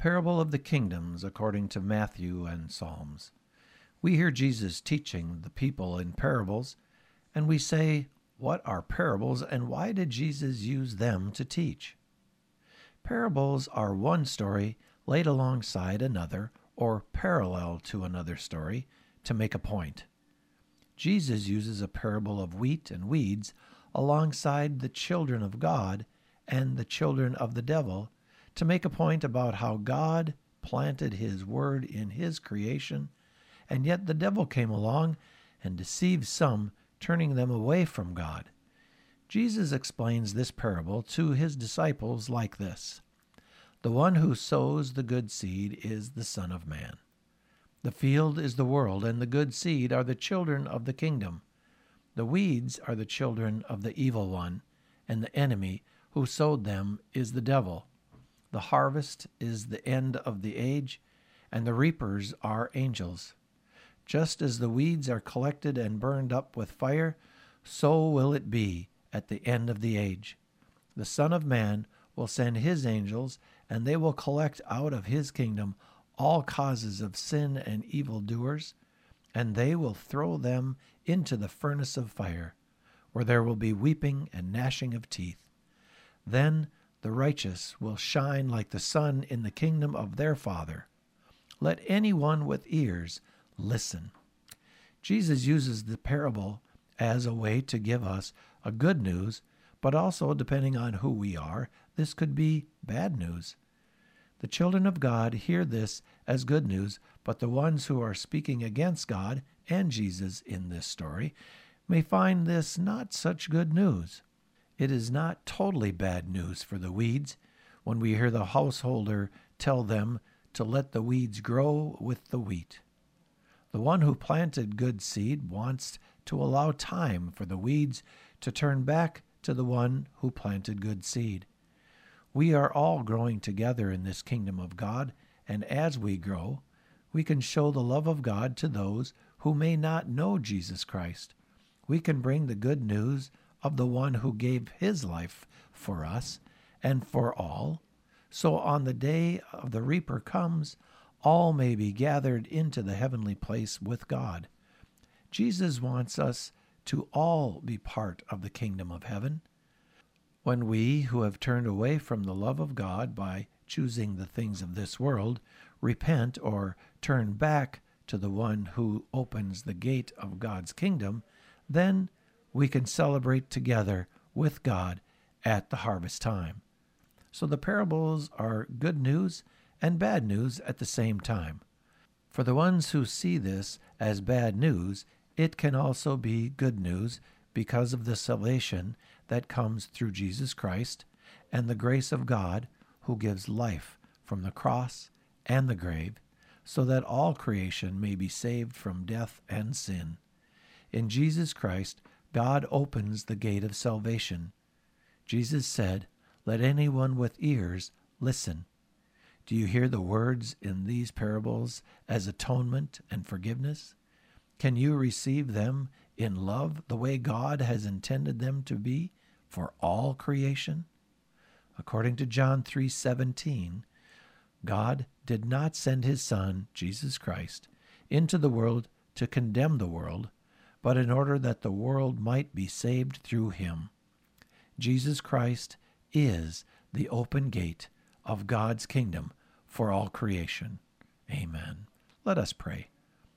Parable of the Kingdoms according to Matthew and Psalms. We hear Jesus teaching the people in parables, and we say, what are parables and why did Jesus use them to teach? Parables are one story laid alongside another or parallel to another story to make a point. Jesus uses a parable of wheat and weeds alongside the children of God and the children of the devil to make a point about how God planted his word in his creation, and yet the devil came along and deceived some, turning them away from God. Jesus explains this parable to his disciples like this. The one who sows the good seed is the Son of Man. The field is the world, and the good seed are the children of the kingdom. The weeds are the children of the evil one, and the enemy who sowed them is the devil. The harvest is the end of the age, and the reapers are angels. Just as the weeds are collected and burned up with fire, so will it be at the end of the age. The Son of Man will send his angels, and they will collect out of his kingdom all causes of sin and evildoers, and they will throw them into the furnace of fire, where there will be weeping and gnashing of teeth. Then the righteous will shine like the sun in the kingdom of their Father. Let anyone with ears listen. Jesus uses the parable as a way to give us a good news, but also, depending on who we are, this could be bad news. The children of God hear this as good news, but the ones who are speaking against God and Jesus in this story may find this not such good news. It is not totally bad news for the weeds when we hear the householder tell them to let the weeds grow with the wheat. The one who planted good seed wants to allow time for the weeds to turn back to the one who planted good seed. We are all growing together in this kingdom of God, and as we grow, we can show the love of God to those who may not know Jesus Christ. We can bring the good news of the one who gave his life for us and for all, so on the day of the reaper comes, all may be gathered into the heavenly place with God. Jesus wants us to all be part of the kingdom of heaven. When we, who have turned away from the love of God by choosing the things of this world, repent or turn back to the one who opens the gate of God's kingdom, then we can celebrate together with God at the harvest time. So the parables are good news and bad news at the same time. For the ones who see this as bad news, it can also be good news because of the salvation that comes through Jesus Christ and the grace of God who gives life from the cross and the grave, so that all creation may be saved from death and sin. In Jesus Christ, God opens the gate of salvation. Jesus said, "Let anyone with ears listen." Do you hear the words in these parables as atonement and forgiveness? Can you receive them in love the way God has intended them to be for all creation? According to John 3:17, God did not send his Son, Jesus Christ, into the world to condemn the world, but in order that the world might be saved through him. Jesus Christ is the open gate of God's kingdom for all creation. Amen. Let us pray.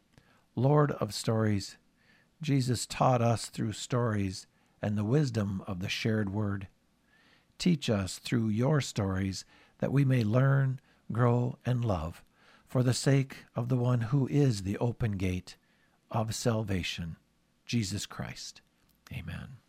Lord of stories, Jesus taught us through stories and the wisdom of the shared word. Teach us through your stories that we may learn, grow, and love for the sake of the one who is the open gate of salvation, Jesus Christ. Amen.